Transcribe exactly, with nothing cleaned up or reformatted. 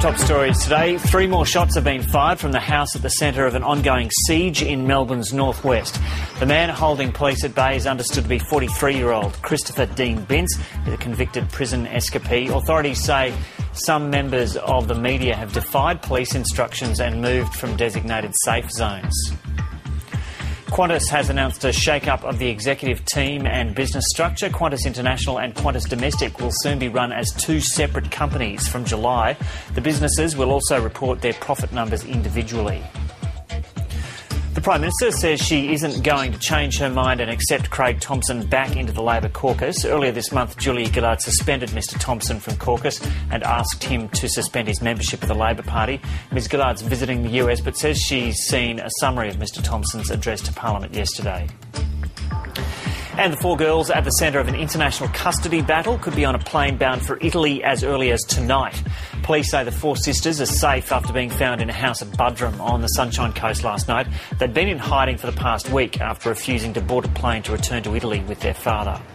top stories today. Three more shots have been fired from the house at the centre of an ongoing siege in Melbourne's northwest. The man holding police at bay is understood to be forty-three-year-old Christopher Dean Bince, a convicted prison escapee. Authorities say some members of the media have defied police instructions and moved from designated safe zones. Qantas has announced a shake-up of the executive team and business structure. Qantas International and Qantas Domestic will soon be run as two separate companies from July. The businesses will also report their profit numbers individually. The Prime Minister says she isn't going to change her mind and accept Craig Thomson back into the Labor caucus. Earlier this month, Julia Gillard suspended Mr Thomson from caucus and asked him to suspend his membership of the Labor Party. Ms Gillard's visiting the U S but says she's seen a summary of Mr Thomson's address to Parliament yesterday. And the four girls at the centre of an international custody battle could be on a plane bound for Italy as early as tonight. Police say the four sisters are safe after being found in a house at Budrum on the Sunshine Coast last night. They'd been in hiding for the past week after refusing to board a plane to return to Italy with their father.